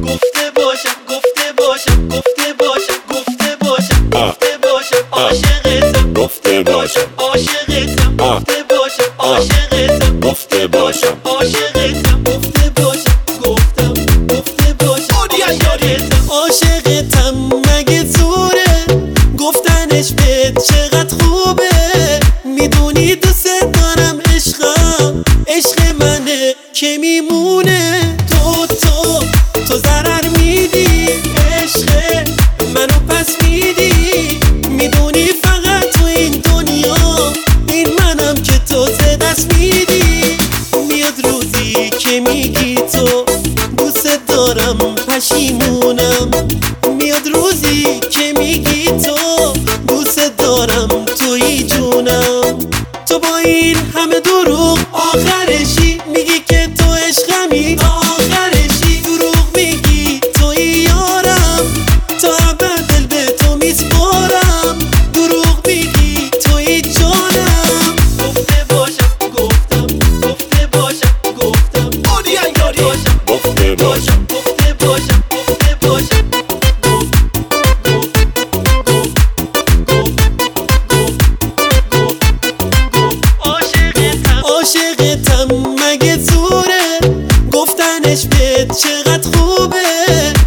گفته باشم گفته باشم گفته باشم گفته باشم گفته باشم عاشقتم گفته باشم عاشقتم گفته باشم عاشقتم گفته باشم عاشقتم گفته باشم گفتم گفته باشم عاشقتم عاشقتم مگه زوره گفتنش بهت چقدر خوبه میدونی دوست دارم عشقم عشق منه که میمونه تو ضرر میدی عشق منو پس میدی میدونی فقط تو این دنیا این منم که تو دست میدی میاد روزی که میگی تو دوست دارم پشیمونم میاد روزی که میگی تو دوست دارم توی جونم تو با این همه دروغ آخرشی میگی که تو عشقمی آخرشی دروغ میگی توی یارم تا ابد دل به تو میسپارم دروغ میگی توی جانم گفته باشم گفتم گفته باشم گفتم گفته باشم گفته باشم گفته باشم عاشقتم مگه زوره گفتنش بهت چقدر خوبه